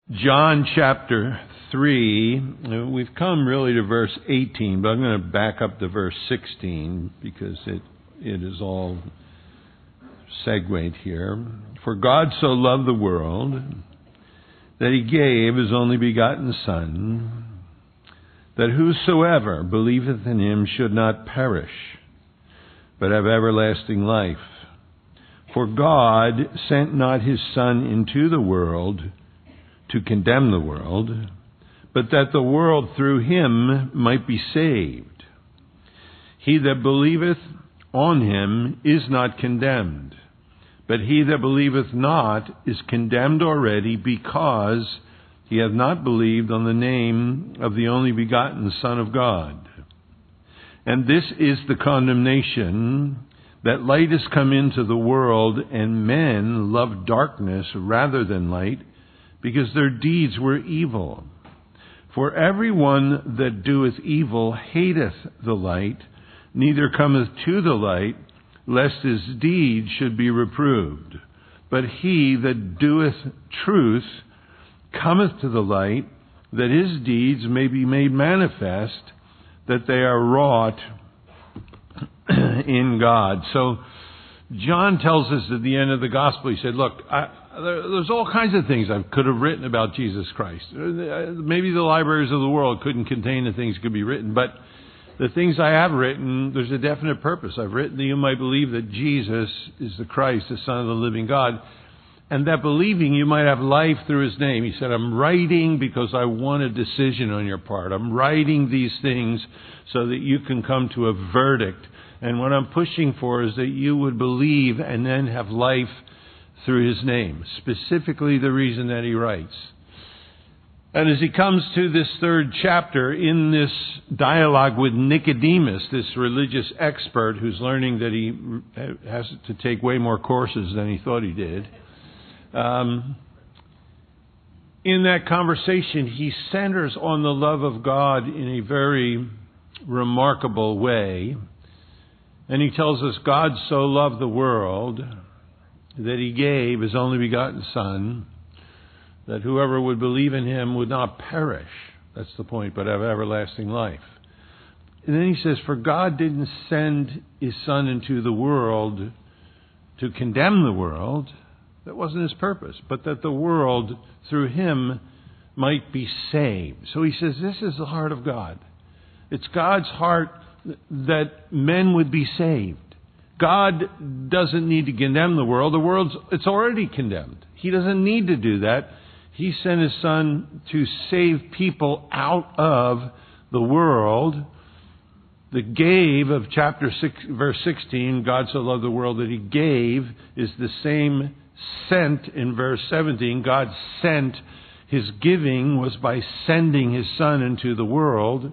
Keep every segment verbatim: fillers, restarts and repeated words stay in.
John chapter three, we've come really to verse eighteen, but I'm going to back up to verse sixteen because it it is all segued here. For God so loved the world that he gave his only begotten Son, that whosoever believeth in him should not perish, but have everlasting life. For God sent not his Son into the world to condemn the world, but that the world through him might be saved. He that believeth on him is not condemned, but he that believeth not is condemned already, because he hath not believed on the name of the only begotten Son of God. And this is the condemnation, that light is come into the world, and men love darkness rather than light, because their deeds were evil. For every one that doeth evil hateth the light, neither cometh to the light, lest his deeds should be reproved. But he that doeth truth cometh to the light, that his deeds may be made manifest, that they are wrought in God. So John tells us at the end of the gospel, he said, look, I, there, there's all kinds of things I could have written about Jesus Christ. Maybe the libraries of the world couldn't contain the things that could be written, but the things I have written, there's a definite purpose. I've written that you might believe that Jesus is the Christ, the Son of the living God, and that believing you might have life through his name. He said, I'm writing because I want a decision on your part. I'm writing these things so that you can come to a verdict. And what I'm pushing for is that you would believe and then have life through his name. Specifically the reason that he writes. And as he comes to this third chapter, in this dialogue with Nicodemus, this religious expert who's learning that he has to take way more courses than he thought he did, um, in that conversation he centers on the love of God in a very remarkable way. And he tells us God so loved the world that he gave his only begotten Son, that whoever would believe in him would not perish. That's the point, but have everlasting life. And then he says, for God didn't send his Son into the world to condemn the world. That wasn't his purpose, but that the world through him might be saved. So he says, this is the heart of God. It's God's heart that men would be saved. God doesn't need to condemn the world. The world's, it's already condemned. He doesn't need to do that. He sent his Son to save people out of the world. The gave of chapter six, verse sixteen, God so loved the world that he gave, is the same sent in verse seventeen. God sent. His giving was by sending his Son into the world.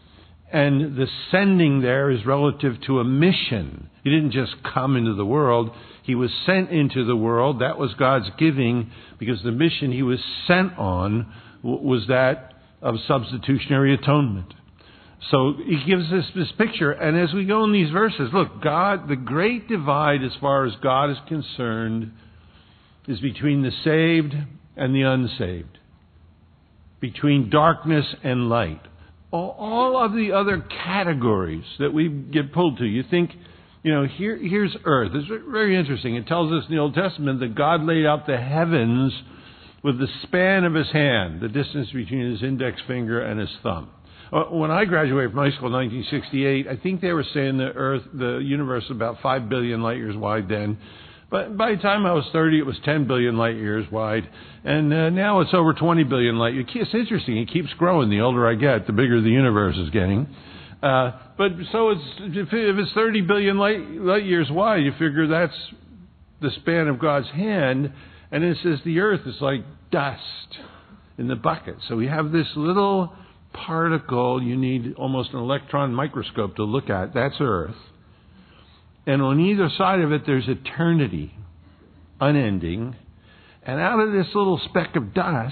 And the sending there is relative to a mission. He didn't just come into the world. He was sent into the world. That was God's giving, because the mission he was sent on was that of substitutionary atonement. So he gives us this picture. And as we go in these verses, look, God, the great divide as far as God is concerned is between the saved and the unsaved, between darkness and light. All of the other categories that we get pulled to, you think, you know, here, here's earth. It's very interesting. It tells us in the Old Testament that God laid out the heavens with the span of his hand, the distance between his index finger and his thumb. When I graduated from high school in nineteen sixty-eight, I think they were saying the earth, the universe was about five billion light years wide then. But by the time I was thirty, it was ten billion light years wide. And uh, now it's over twenty billion light years. It's interesting. It keeps growing. The older I get, the bigger the universe is getting. Uh, but so it's, if it's thirty billion light, light years wide, you figure that's the span of God's hand. And it says the earth is like dust in the bucket. So we have this little particle you need almost an electron microscope to look at. That's earth. And on either side of it, there's eternity, unending. And out of this little speck of dust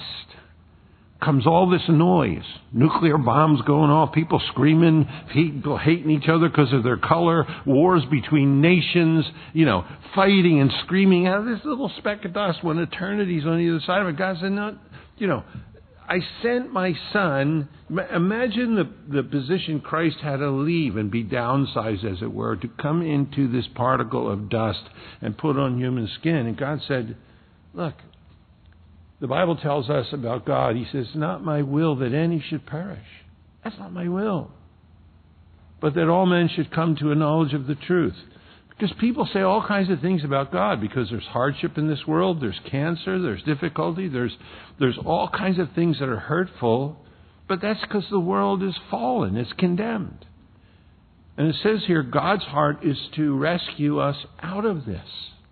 comes all this noise. Nuclear bombs going off, people screaming, people hating each other because of their color, wars between nations, you know, fighting and screaming out of this little speck of dust when eternity's on either side of it. God said, no, You know, I sent my son. Imagine the, the position Christ had to leave and be downsized, as it were, to come into this particle of dust and put on human skin. And God said, look, the Bible tells us about God. He says, not my will that any should perish. That's not my will. But that all men should come to a knowledge of the truth. Because people say all kinds of things about God, because there's hardship in this world, there's cancer, there's difficulty, there's there's all kinds of things that are hurtful, but that's because the world is fallen, it's condemned. And it says here, God's heart is to rescue us out of this.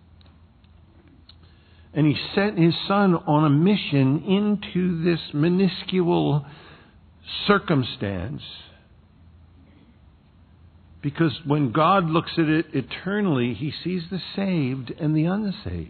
And He sent His Son on a mission into this minuscule circumstance. Because when God looks at it eternally, He sees the saved and the unsaved.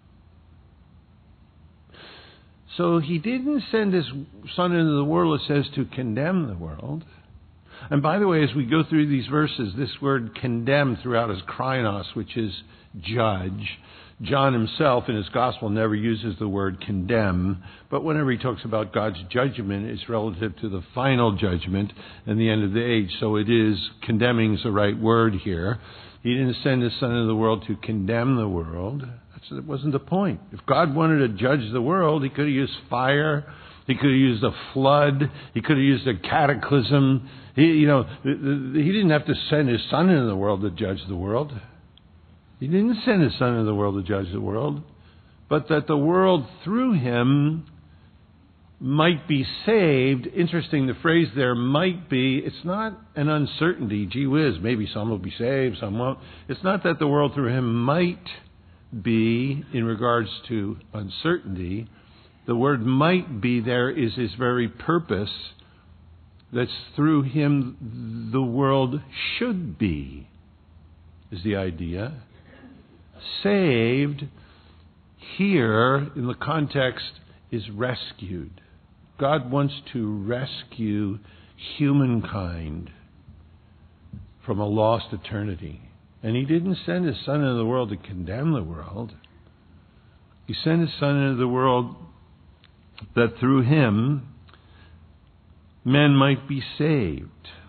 So He didn't send His Son into the world, it says, to condemn the world. And by the way, as we go through these verses, this word condemn throughout is krainos, which is judge. John himself in his gospel never uses the word condemn, but whenever he talks about God's judgment, it's relative to the final judgment and the end of the age. So it is, condemning is the right word here. He didn't send His Son into the world to condemn the world. That's, that wasn't the point. If God wanted to judge the world, He could have used fire. He could have used a flood. He could have used a cataclysm. He, you know, He didn't have to send His Son into the world to judge the world. He didn't send His Son into the world to judge the world, but that the world through Him might be saved. Interesting, the phrase there, might be, it's not an uncertainty. Gee whiz, maybe some will be saved, some won't. It's not that the world through Him might be, in regards to uncertainty. The word might be there is His very purpose, that through Him the world should be, is the idea. Saved here in the context is rescued. God wants to rescue humankind from a lost eternity. And He didn't send His Son into the world to condemn the world. He sent His Son into the world that through Him men might be saved.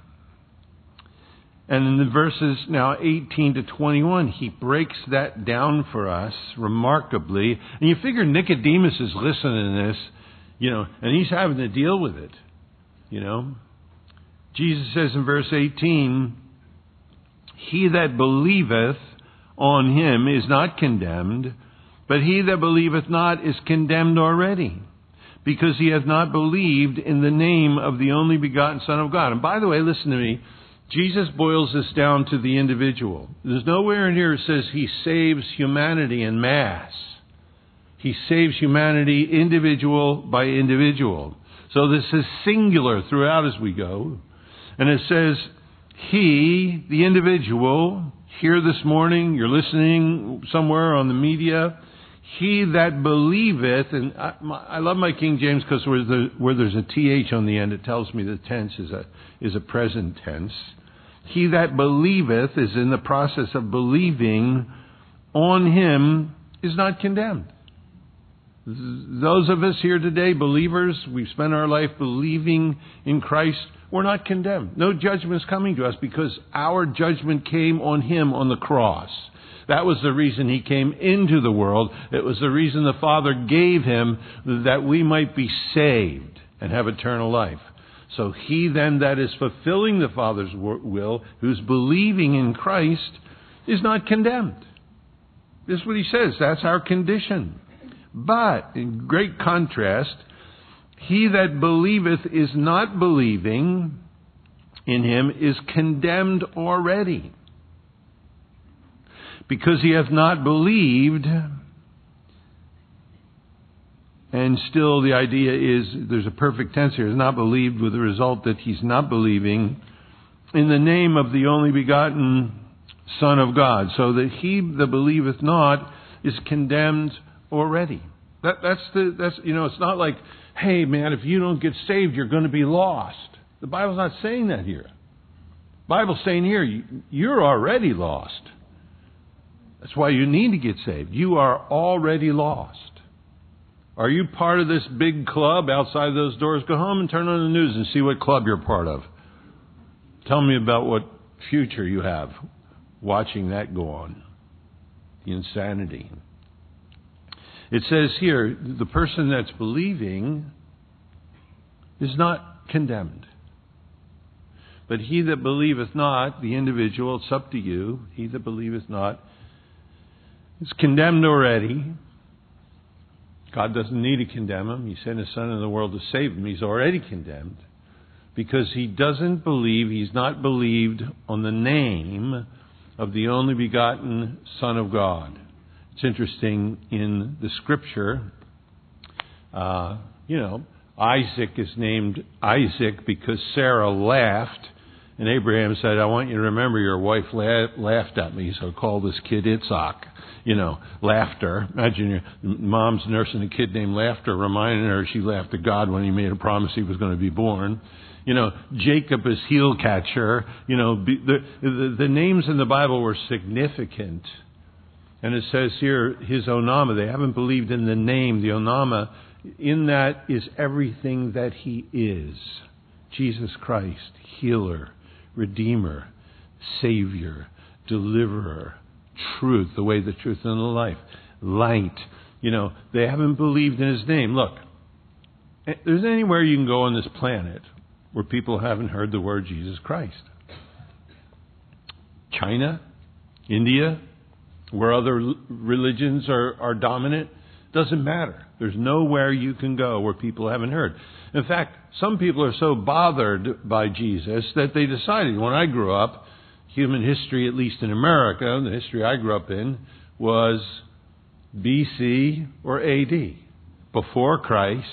And in the verses now eighteen to twenty-one, He breaks that down for us remarkably. And you figure Nicodemus is listening to this, you know, and he's having to deal with it, you know. Jesus says in verse eighteen, He that believeth on Him is not condemned, but he that believeth not is condemned already, because he hath not believed in the name of the only begotten Son of God. And by the way, listen to me. Jesus boils this down to the individual. There's nowhere in here it says He saves humanity en masse. He saves humanity individual by individual. So this is singular throughout as we go. And it says, He, the individual, here this morning, you're listening somewhere on the media, He that believeth, and I, my, I love my King James because where, the, where there's a T H on the end, it tells me the tense is a, is a present tense. He that believeth is in the process of believing on Him is not condemned. Those of us here today, believers, we've spent our life believing in Christ, we're not condemned. No judgment is coming to us because our judgment came on Him on the cross. That was the reason He came into the world. It was the reason the Father gave Him, that we might be saved and have eternal life. So he then that is fulfilling the Father's will, who's believing in Christ, is not condemned. This is what He says. That's our condition. But, in great contrast, he that believeth is not believing in Him is condemned already, because he hath not believed. And still the idea is, there's a perfect tense here, has not believed, with the result that he's not believing in the name of the only begotten Son of God. So that he that believeth not is condemned already. That, that's the, that's, you know, it's not like, hey man, if you don't get saved, you're going to be lost. The Bible's not saying that here. The Bible's saying here, you're already lost. That's why you need to get saved. You are already lost. Are you part of this big club outside those doors? Go home and turn on the news and see what club you're part of. Tell me about what future you have watching that go on. The insanity. It says here, the person that's believing is not condemned. But he that believeth not, the individual, it's up to you, he that believeth not, is condemned already. God doesn't need to condemn him. He sent his Son in the world to save him. He's already condemned because he doesn't believe, he's not believed on the name of the only begotten Son of God. It's interesting in the Scripture, uh, you know, Isaac is named Isaac because Sarah laughed, and Abraham said, I want you to remember your wife la- laughed at me, so call this kid Itzhak. You know, laughter. Imagine your mom's nursing a kid named Laughter, reminding her she laughed at God when he made a promise he was going to be born. You know, Jacob is heel catcher. You know, the, the, the names in the Bible were significant. And it says here, his Onama, they haven't believed in the name, the Onama. In that is everything that he is. Jesus Christ, healer, redeemer, savior, deliverer, truth, the way, the truth, and the life, light. You know, they haven't believed in his name. Look, there's anywhere you can go on this planet where people haven't heard the word Jesus Christ. China, India, where other religions are, are dominant, doesn't matter. There's nowhere you can go where people haven't heard. In fact, some people are so bothered by Jesus that they decided, when I grew up, human history, at least in America, the history I grew up in, was B C or A D, before Christ,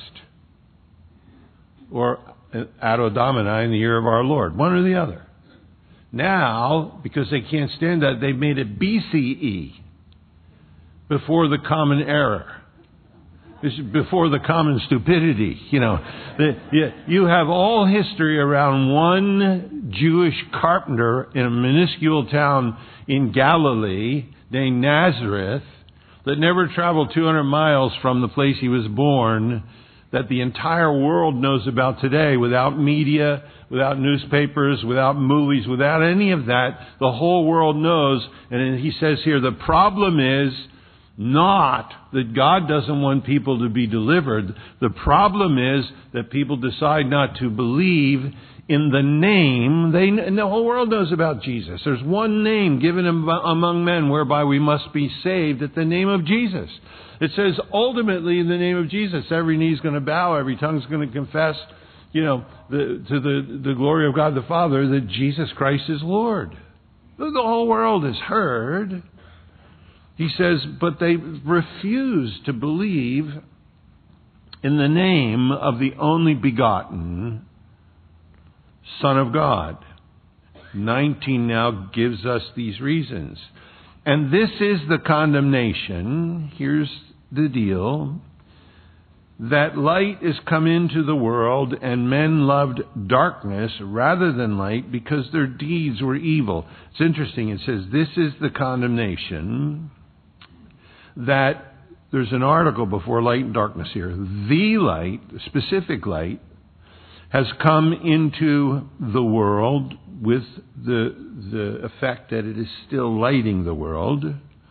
or Anno Domini, in the year of our Lord, one or the other. Now, because they can't stand that, they've made it B C E, before the common error. This is before the common stupidity. You know, the, you, you have all history around one Jewish carpenter in a minuscule town in Galilee named Nazareth that never traveled two hundred miles from the place he was born, that the entire world knows about today, without media, without newspapers, without movies, without any of that. The whole world knows. And he says here, the problem is not that God doesn't want people to be delivered. The problem is that people decide not to believe in the name. They, and the whole world knows about Jesus. There's one name given among men whereby we must be saved, at the name of Jesus. It says ultimately in the name of Jesus, every knee is going to bow, every tongue is going to confess, you know, the, to the, the glory of God the Father, that Jesus Christ is Lord. The whole world has heard. He says, but they refuse to believe in the name of the only begotten Son of God. nineteen now gives us these reasons. And this is the condemnation. Here's the deal. That light is come into the world, and men loved darkness rather than light, because their deeds were evil. It's interesting. It says, this is the condemnation. That there's an article before light and darkness here. The light, specific light, has come into the world with the the effect that it is still lighting the world.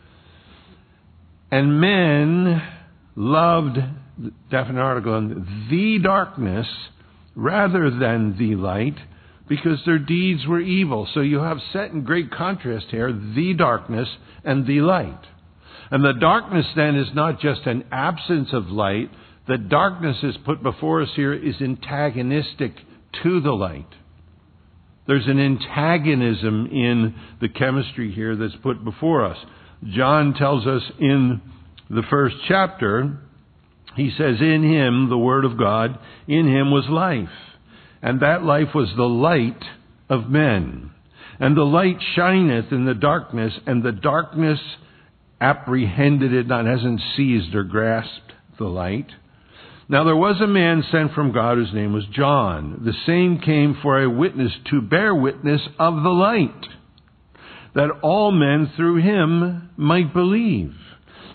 And men loved, definite article on the darkness rather than the light, because their deeds were evil. So you have set in great contrast here, the darkness and the light. And the darkness then is not just an absence of light. The darkness is put before us here is antagonistic to the light. There's an antagonism in the chemistry here that's put before us. John tells us in the first chapter, he says, in him, the Word of God, in him was life. And that life was the light of men. And the light shineth in the darkness, and the darkness apprehended it not, hasn't seized or grasped the light. Now there was a man sent from God whose name was John. The same came for a witness, to bear witness of the light, that all men through him might believe.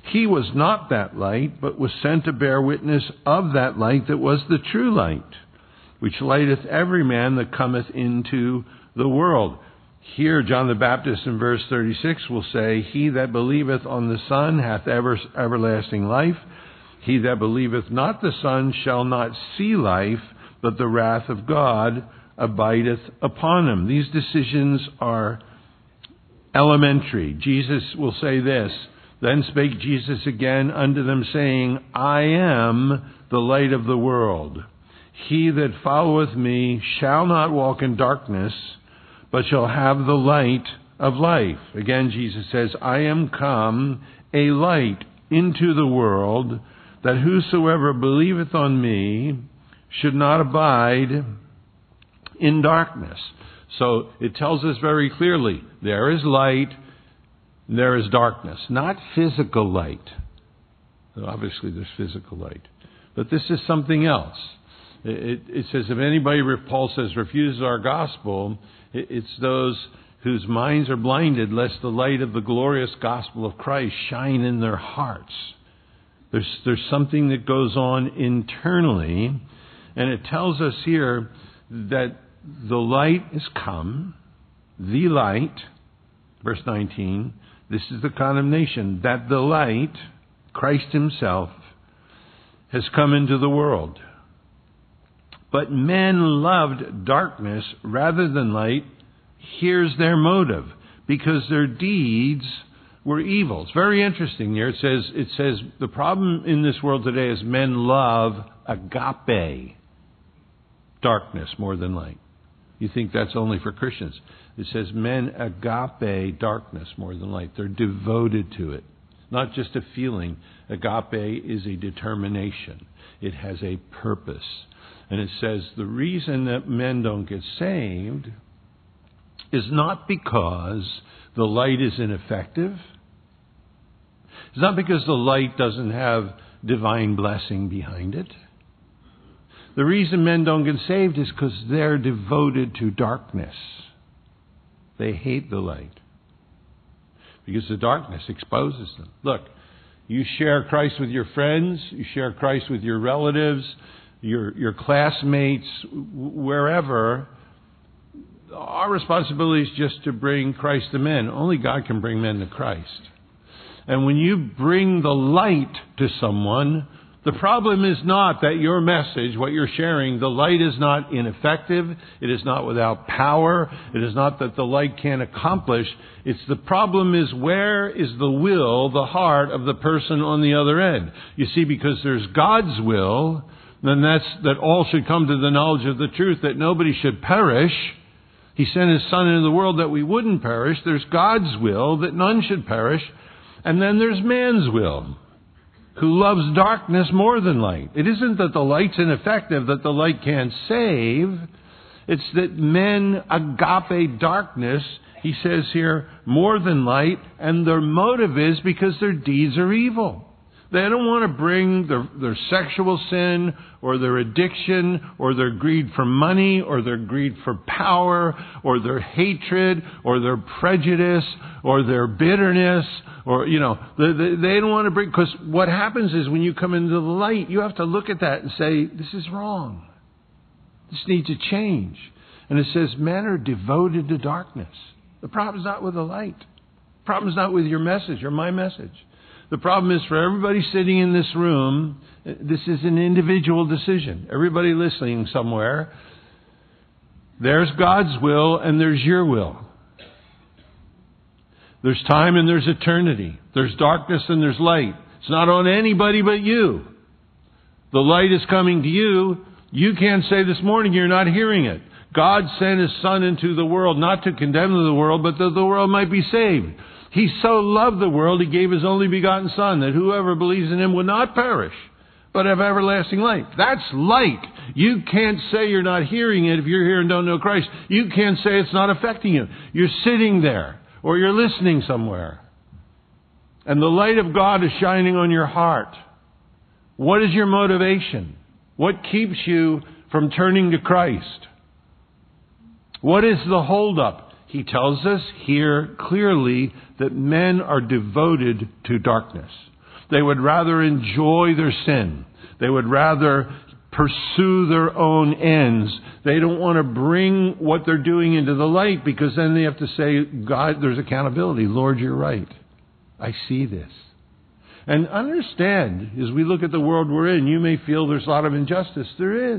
He was not that light, but was sent to bear witness of that light that was the true light, which lighteth every man that cometh into the world. Here, John the Baptist in verse thirty-six will say, He that believeth on the Son hath ever, everlasting life. He that believeth not the Son shall not see life, but the wrath of God abideth upon him. These decisions are elementary. Jesus will say this, Then spake Jesus again unto them, saying, I am the light of the world. He that followeth me shall not walk in darkness, but shall have the light of life. Again, Jesus says, I am come a light into the world, that whosoever believeth on me should not abide in darkness. So it tells us very clearly, there is light, there is darkness. Not physical light. Obviously there's physical light. But this is something else. It, it says, if anybody, Paul says, refuses our gospel, it, it's those whose minds are blinded, lest the light of the glorious gospel of Christ shine in their hearts. There's, there's something that goes on internally, and it tells us here that the light is come, the light, verse nineteen, this is the condemnation, that the light, Christ himself, has come into the world. But men loved darkness rather than light. Here's their motive, because their deeds were evil. It's very interesting here. It says, it says the problem in this world today is men love agape, darkness more than light. You think that's only for Christians. It says men agape darkness more than light. They're devoted to it. Not just a feeling. Agape is a determination. It has a purpose. And it says the reason that men don't get saved is not because the light is ineffective. It's not because the light doesn't have divine blessing behind it. The reason men don't get saved is because they're devoted to darkness. They hate the light. Because the darkness exposes them. Look, you share Christ with your friends, you share Christ with your relatives, your, your classmates, wherever. Our responsibility is just to bring Christ to men. Only God can bring men to Christ. And when you bring the light to someone, the problem is not that your message, what you're sharing, the light is not ineffective. It is not without power. It is not that the light can't accomplish. It's the problem is where is the will, the heart of the person on the other end. You see, because there's God's will, then that's that all should come to the knowledge of the truth, that nobody should perish. He sent His Son into the world that we wouldn't perish. There's God's will, that none should perish. And then there's man's will, who loves darkness more than light. It isn't that the light's ineffective, that the light can't save. It's that men agape darkness, he says here, more than light, and their motive is because their deeds are evil. They don't want to bring their, their sexual sin or their addiction or their greed for money or their greed for power or their hatred or their prejudice or their bitterness or, you know, they, they, they don't want to bring, because what happens is when you come into the light, you have to look at that and say, this is wrong. This needs to change. And it says men are devoted to darkness. The problem is not with the light. The problem is not with your message or my message. The problem is for everybody sitting in this room, this is an individual decision. Everybody listening somewhere, there's God's will and there's your will. There's time and there's eternity. There's darkness and there's light. It's not on anybody but you. The light is coming to you. You can't say this morning you're not hearing it. God sent His Son into the world, not to condemn the world, but that the world might be saved. He so loved the world, He gave His only begotten Son, that whoever believes in Him will not perish, but have everlasting life. That's light. You can't say you're not hearing it if you're here and don't know Christ. You can't say it's not affecting you. You're sitting there, or you're listening somewhere, and the light of God is shining on your heart. What is your motivation? What keeps you from turning to Christ? What is the holdup? He tells us here clearly that men are devoted to darkness. They would rather enjoy their sin. They would rather pursue their own ends. They don't want to bring what they're doing into the light, because then they have to say, God, there's accountability. Lord, you're right. I see this. And understand, as we look at the world we're in, you may feel there's a lot of injustice. There is.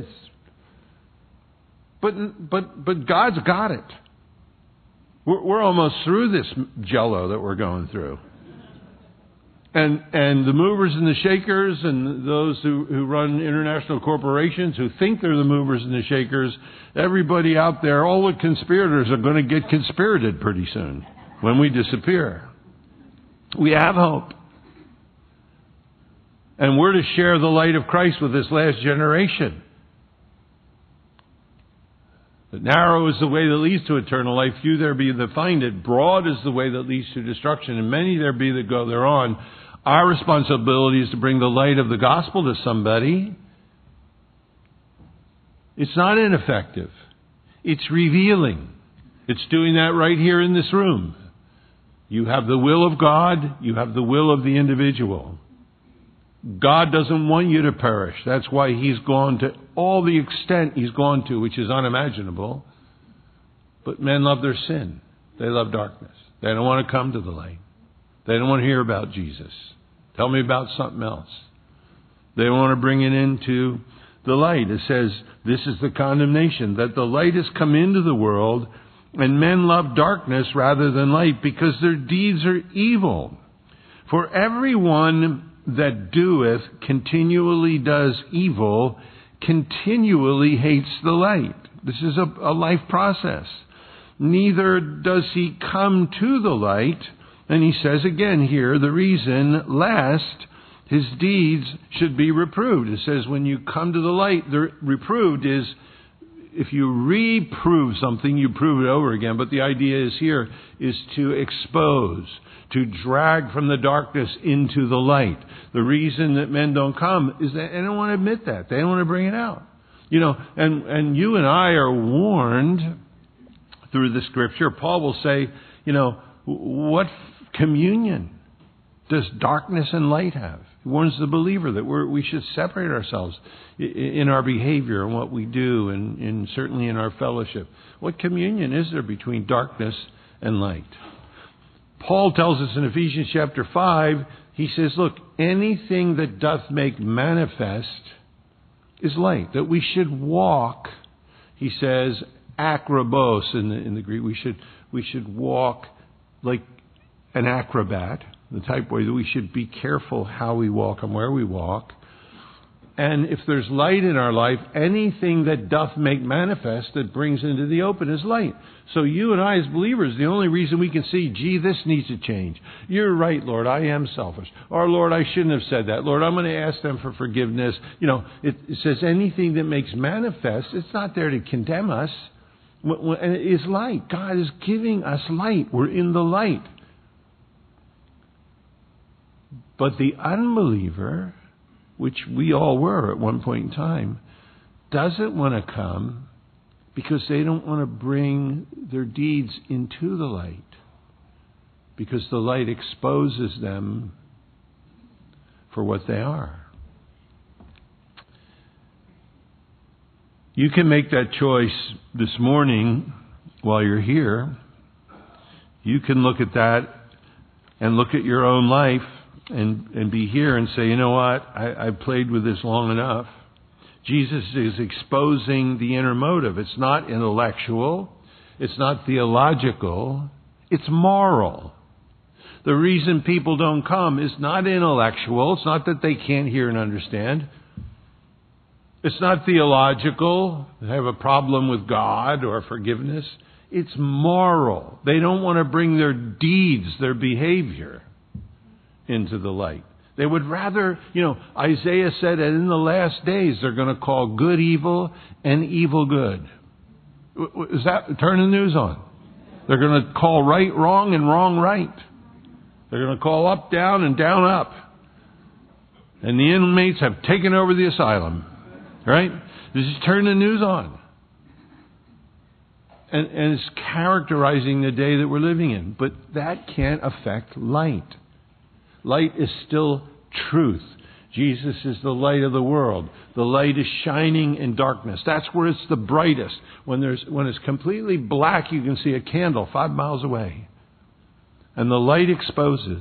But, but, but God's got it. We're, we're almost through this jello that we're going through. And and the movers and the shakers and those who, who run international corporations who think they're the movers and the shakers, everybody out there, all the conspirators are going to get conspirated pretty soon when we disappear. We have hope. And we're to share the light of Christ with this last generation. But narrow is the way that leads to eternal life. Few there be that find it. Broad is the way that leads to destruction. And many there be that go thereon. Our responsibility is to bring the light of the gospel to somebody. It's not ineffective. It's revealing. It's doing that right here in this room. You have the will of God. You have the will of the individual. God doesn't want you to perish. That's why He's gone to all the extent He's gone to, which is unimaginable. But men love their sin. They love darkness. They don't want to come to the light. They don't want to hear about Jesus. Tell me about something else. They want to bring it into the light. It says, this is the condemnation, that the light has come into the world, and men love darkness rather than light, because their deeds are evil. For everyone that doeth continually does evil, continually hates the light. This is a, a life process. Neither does he come to the light. And he says again here, the reason, lest his deeds should be reproved. It says when you come to the light, the reproved is, if you reprove something, you prove it over again. But the idea is here is to expose, to drag from the darkness into the light. The reason that men don't come is that they don't want to admit that. They don't want to bring it out. You know, and, and you and I are warned through the Scripture. Paul will say, you know, what communion does darkness and light have? He warns the believer that we're, we should separate ourselves in our behavior and what we do, and, and certainly in our fellowship. What communion is there between darkness and light? Paul tells us in Ephesians chapter five, he says, look, anything that doth make manifest is light. That we should walk, he says, akrobos in the, in the Greek. We should, we should walk like an acrobat, the type way that we should be careful how we walk and where we walk. And if there's light in our life, anything that doth make manifest, that brings into the open, is light. So you and I as believers, the only reason we can see, gee, this needs to change. You're right, Lord, I am selfish. Or, Lord, I shouldn't have said that. Lord, I'm going to ask them for forgiveness. You know, it, it says anything that makes manifest, it's not there to condemn us. And it is light. God is giving us light. We're in the light. But the unbeliever, which we all were at one point in time, doesn't want to come because they don't want to bring their deeds into the light, because the light exposes them for what they are. You can make that choice this morning while you're here. You can look at that and look at your own life and, and be here and say, you know what, I, I've played with this long enough. Jesus is exposing the inner motive. It's not intellectual. It's not theological. It's moral. The reason people don't come is not intellectual. It's not that they can't hear and understand. It's not theological. They have a problem with God or forgiveness. It's moral. They don't want to bring their deeds, their behavior, into the light. They would rather, you know, Isaiah said that in the last days they're going to call good evil and evil good. Is that, turn the news on. They're going to call right wrong and wrong right. They're going to call up down and down up. And the inmates have taken over the asylum. Right? Just turn the news on. And, and it's characterizing the day that we're living in. But that can't affect light. Light is still truth. Jesus is the light of the world. The light is shining in darkness. That's where it's the brightest. When there's when it's completely black, you can see a candle five miles away. And the light exposes.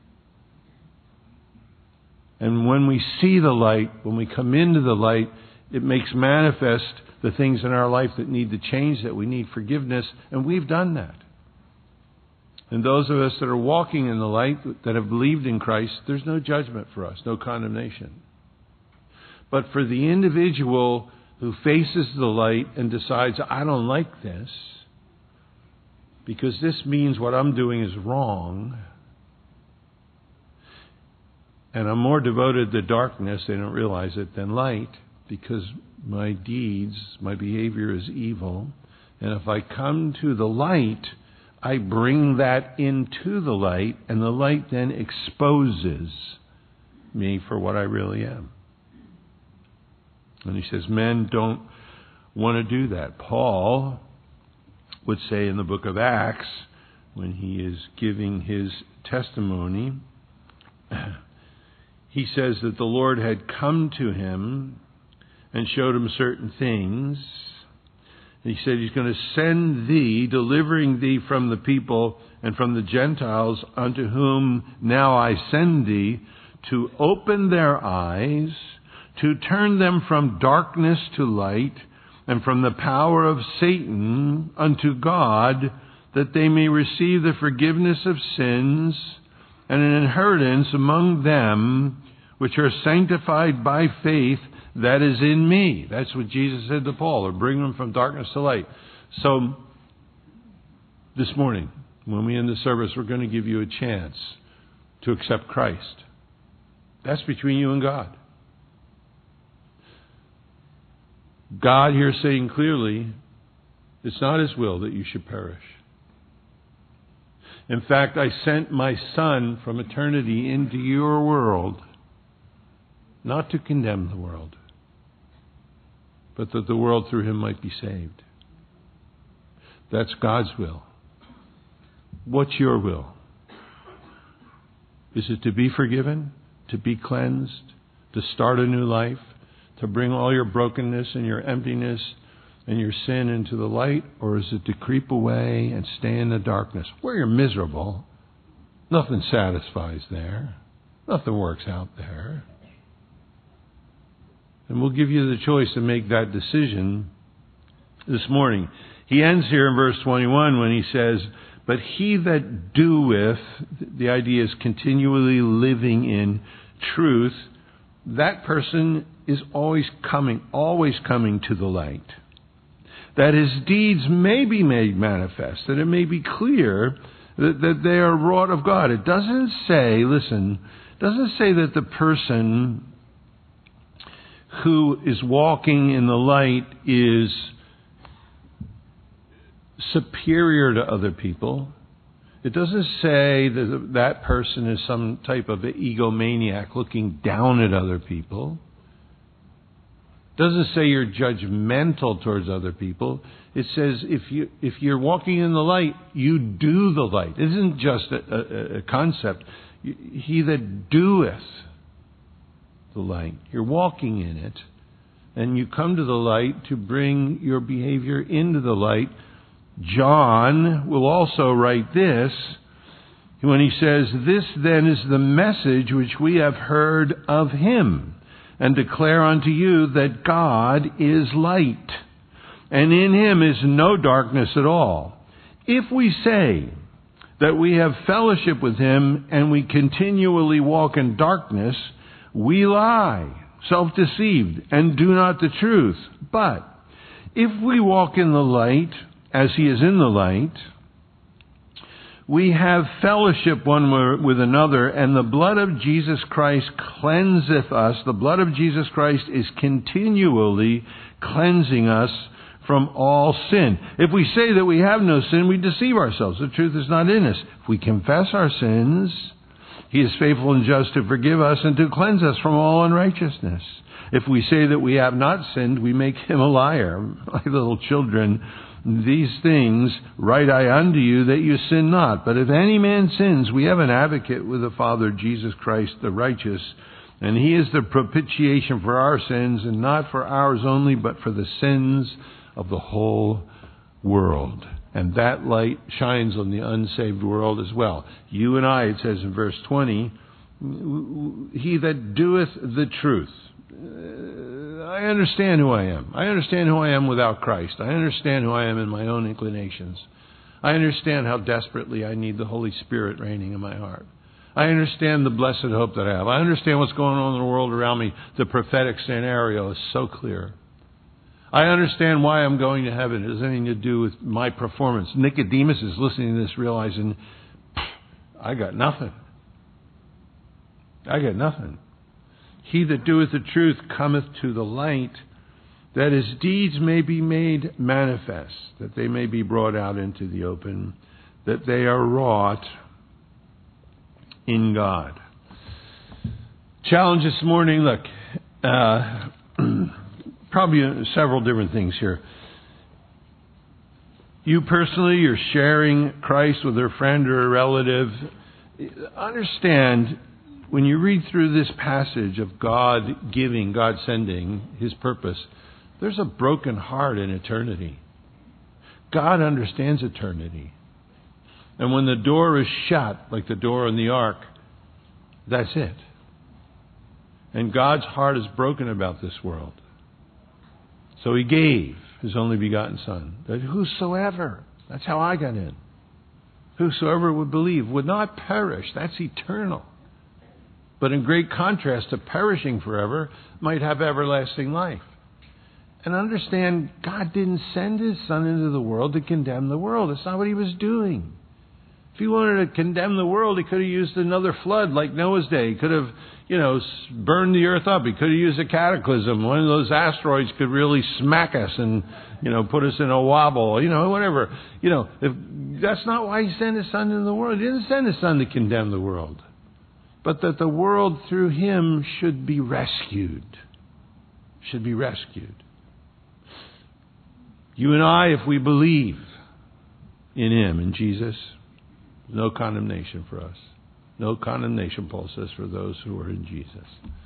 And when we see the light, when we come into the light, it makes manifest the things in our life that need to change, that we need forgiveness. And we've done that. And those of us that are walking in the light, that have believed in Christ, there's no judgment for us, no condemnation. But for the individual who faces the light and decides, I don't like this, because this means what I'm doing is wrong, and I'm more devoted to darkness, they don't realize it, than light, because my deeds, my behavior is evil. And if I come to the light, I bring that into the light, and the light then exposes me for what I really am. And he says, men don't want to do that. Paul would say in the book of Acts, when he is giving his testimony, he says that the Lord had come to him and showed him certain things. He said he's going to send thee, delivering thee from the people and from the Gentiles, unto whom now I send thee, to open their eyes, to turn them from darkness to light, and from the power of Satan unto God, that they may receive the forgiveness of sins and an inheritance among them which are sanctified by faith that is in me. That's what Jesus said to Paul, or bring them from darkness to light. So, this morning, when we end the service, we're going to give you a chance to accept Christ. That's between you and God. God here saying clearly, it's not His will that you should perish. In fact, I sent my Son from eternity into your world, not to condemn the world, but that the world through Him might be saved. That's God's will. What's your will? Is it to be forgiven? To be cleansed? To start a new life? To bring all your brokenness and your emptiness and your sin into the light? Or is it to creep away and stay in the darkness where you're miserable? Nothing satisfies there. Nothing works out there. And we'll give you the choice to make that decision this morning. He ends here in verse twenty-one when he says, but he that doeth, the idea is continually living in truth, that person is always coming, always coming to the light. That his deeds may be made manifest, that it may be clear that, that they are wrought of God. It doesn't say, listen, it doesn't say that the person who is walking in the light is superior to other people. It doesn't say that that person is some type of egomaniac looking down at other people. It doesn't say you're judgmental towards other people. It says if you if you're walking in the light, you do the light. It isn't just a, a, a concept. He that doeth the light. You're walking in it, and you come to the light to bring your behavior into the light. John will also write this when he says, this then is the message which we have heard of Him, and declare unto you that God is light, and in Him is no darkness at all. If we say that we have fellowship with Him, and we continually walk in darkness, we lie, self-deceived, and do not the truth. But if we walk in the light, as He is in the light, we have fellowship one with another, and the blood of Jesus Christ cleanseth us. The blood of Jesus Christ is continually cleansing us from all sin. If we say that we have no sin, we deceive ourselves. The truth is not in us. If we confess our sins, He is faithful and just to forgive us and to cleanse us from all unrighteousness. If we say that we have not sinned, we make him a liar. My little children, these things write I unto you, that you sin not. But if any man sins, we have an advocate with the Father, Jesus Christ the righteous. And he is the propitiation for our sins, and not for ours only, but for the sins of the whole world. And that light shines on the unsaved world as well. You and I, it says in verse twenty, he that doeth the truth. Uh, I understand who I am. I understand who I am without Christ. I understand who I am in my own inclinations. I understand how desperately I need the Holy Spirit reigning in my heart. I understand the blessed hope that I have. I understand what's going on in the world around me. The prophetic scenario is so clear. I understand why I'm going to heaven. It has anything to do with my performance. Nicodemus is listening to this realizing, I got nothing. I got nothing. He that doeth the truth cometh to the light, that his deeds may be made manifest, that they may be brought out into the open, that they are wrought in God. Challenge this morning, look, uh, probably several different things here. You personally, you're sharing Christ with a friend or a relative. Understand, when you read through this passage of God giving, God sending, His purpose, there's a broken heart in eternity. God understands eternity. And when the door is shut, like the door in the ark, that's it. And God's heart is broken about this world. So He gave His only begotten Son, that whosoever, that's how I got in, whosoever would believe would not perish. That's eternal. But in great contrast to perishing forever, might have everlasting life. And understand, God didn't send His Son into the world to condemn the world. That's not what He was doing. If He wanted to condemn the world, He could have used another flood like Noah's day. He could have, you know, burned the earth up. He could have used a cataclysm. One of those asteroids could really smack us and, you know, put us in a wobble, you know, whatever. You know, if, that's not why He sent His Son into the world. He didn't send His Son to condemn the world, but that the world through Him should be rescued. Should be rescued. You and I, if we believe in Him, in Jesus, no condemnation for us. No condemnation, Paul says, for those who are in Jesus.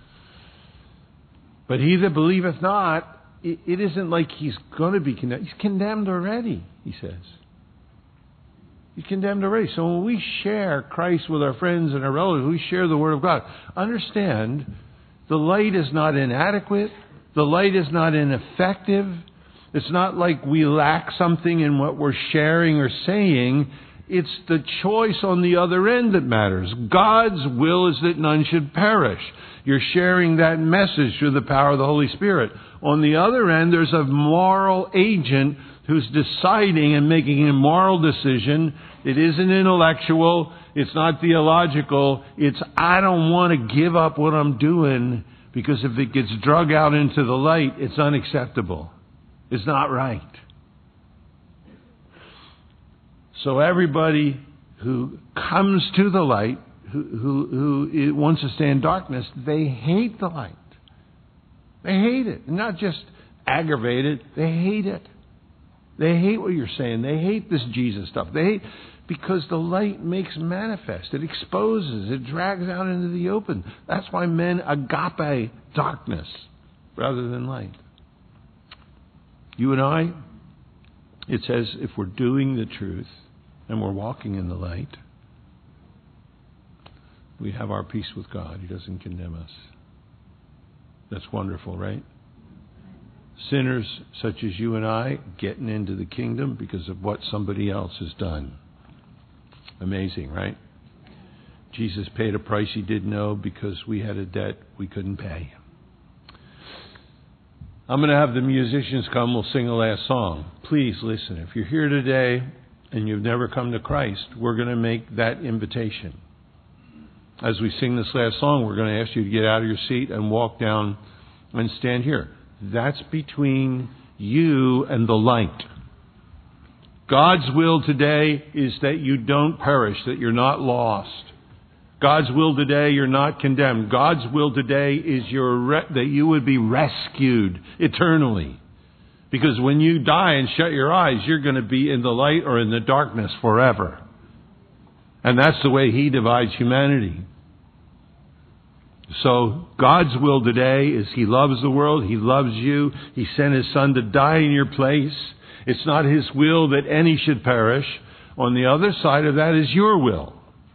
But he that believeth not, it, it isn't like he's going to be condemned. He's condemned already, he says. He's condemned already. So when we share Christ with our friends and our relatives, we share the Word of God. Understand, the light is not inadequate. The light is not ineffective. It's not like we lack something in what we're sharing or saying. It's the choice on the other end that matters. God's will is that none should perish. You're sharing that message through the power of the Holy Spirit. On the other end, there's a moral agent who's deciding and making a moral decision. It isn't intellectual. It's not theological. It's, I don't want to give up what I'm doing, because if it gets drug out into the light, it's unacceptable. It's not right. So everybody who comes to the light, who, who, who wants to stay in darkness, they hate the light. They hate it. Not just aggravate it, they hate it. They hate what you're saying. They hate this Jesus stuff. They hate, because the light makes manifest. It exposes. It drags out into the open. That's why men agape darkness rather than light. You and I, it says, if we're doing the truth and we're walking in the light, we have our peace with God. He doesn't condemn us. That's wonderful, right? Sinners such as you and I getting into the kingdom because of what somebody else has done. Amazing, right? Jesus paid a price He didn't know because we had a debt we couldn't pay. I'm going to have the musicians come. We'll sing a last song. Please listen. If you're here today and you've never come to Christ, we're going to make that invitation. As we sing this last song, we're going to ask you to get out of your seat and walk down and stand here. That's between you and the light. God's will today is that you don't perish, that you're not lost. God's will today, you're not condemned. God's will today is your re- that you would be rescued eternally. Because when you die and shut your eyes, you're going to be in the light or in the darkness forever. And that's the way He divides humanity. So God's will today is He loves the world. He loves you. He sent His Son to die in your place. It's not His will that any should perish. On the other side of that is your will.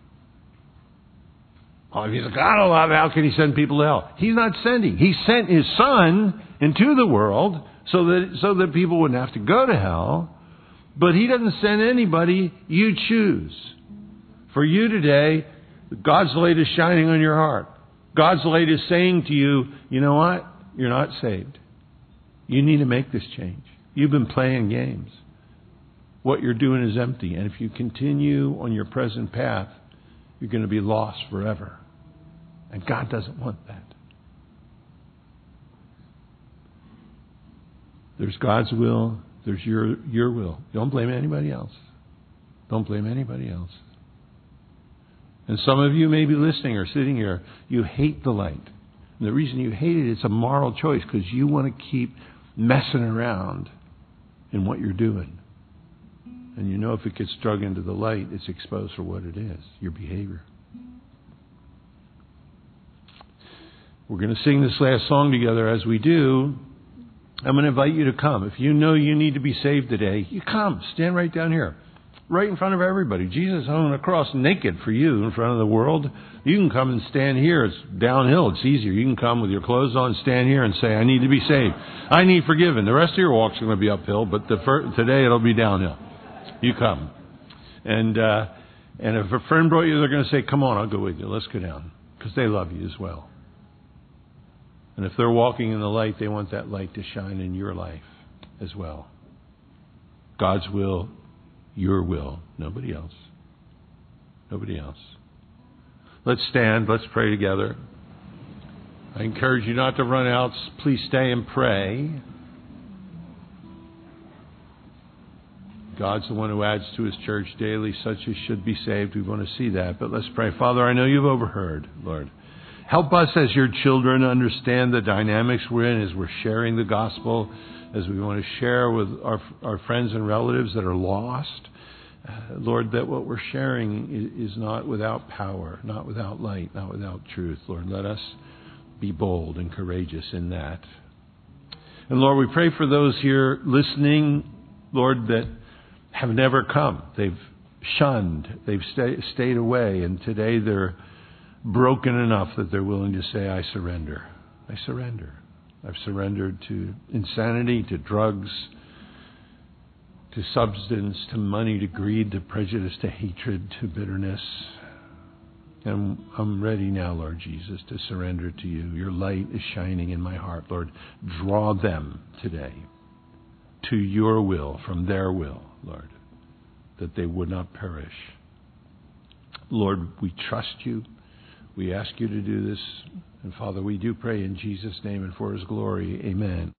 Oh, if He's a God of love, how can He send people to hell? He's not sending. He sent His Son into the world so that so that people wouldn't have to go to hell. But He doesn't send anybody. You choose. For you today, God's light is shining on your heart. God's light is saying to you, you know what? You're not saved. You need to make this change. You've been playing games. What you're doing is empty. And if you continue on your present path, you're going to be lost forever. And God doesn't want that. There's God's will. There's your, your will. Don't blame anybody else. Don't blame anybody else. And some of you may be listening or sitting here, you hate the light. And the reason you hate it, it's a moral choice because you want to keep messing around in what you're doing. And you know if it gets drug into the light, it's exposed for what it is, your behavior. We're going to sing this last song together. As we do, I'm going to invite you to come. If you know you need to be saved today, you come. Stand right down here. Right in front of everybody. Jesus hung on a cross naked for you in front of the world. You can come and stand here. It's downhill. It's easier. You can come with your clothes on, stand here and say, I need to be saved. I need forgiven. The rest of your walk's going to be uphill, but the fir- today it'll be downhill. You come. And uh, and if a friend brought you, they're going to say, come on, I'll go with you. Let's go down. Because they love you as well. And if they're walking in the light, they want that light to shine in your life as well. God's will, your will, nobody else. Nobody else. Let's stand. Let's pray together. I encourage you not to run out. Please stay and pray. God's the one who adds to His church daily such as should be saved. We want to see that. But let's pray. Father, I know you've overheard, Lord. Help us as your children understand the dynamics we're in as we're sharing the gospel, as we want to share with our, our friends and relatives that are lost. Uh, Lord, that what we're sharing is, is not without power, not without light, not without truth. Lord, let us be bold and courageous in that. And Lord, we pray for those here listening, Lord, that have never come. They've shunned. They've stay, stayed away. And today they're broken enough that they're willing to say, I surrender. I surrender. I've surrendered to insanity, to drugs, to substance, to money, to greed, to prejudice, to hatred, to bitterness. And I'm ready now, Lord Jesus, to surrender to you. Your light is shining in my heart, Lord. Draw them today to your will, from their will, Lord, that they would not perish. Lord, we trust you. We ask you to do this. And Father, we do pray in Jesus' name and for His glory. Amen.